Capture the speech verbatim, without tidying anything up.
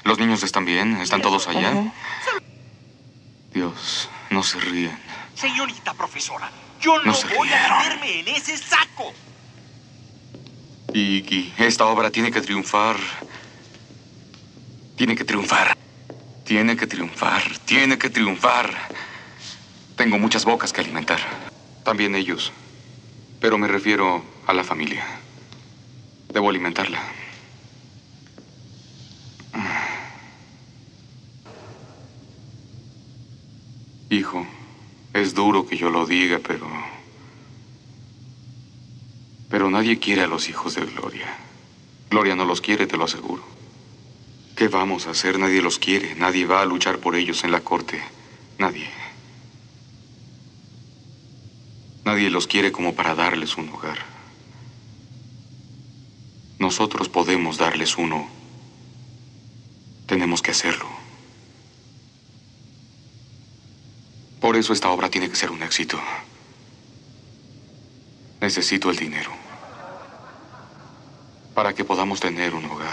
¿Los niños están bien? ¿Están todos allá? Ajá. Dios, no se ríen. Señorita profesora, yo no, No se voy a rieron. meterme en ese saco. Iggy, esta obra tiene que triunfar. Tiene que triunfar. Tiene que triunfar. Tiene que triunfar. Tengo muchas bocas que alimentar. También ellos. Pero me refiero a la familia. Debo alimentarla. Hijo, es duro que yo lo diga, pero... Pero nadie quiere a los hijos de Gloria. Gloria no los quiere, te lo aseguro. ¿Qué vamos a hacer? Nadie los quiere. Nadie va a luchar por ellos en la corte. Nadie. Nadie los quiere como para darles un hogar. Nosotros podemos darles uno. Tenemos que hacerlo. Por eso esta obra tiene que ser un éxito. Necesito el dinero. Para que podamos tener un hogar.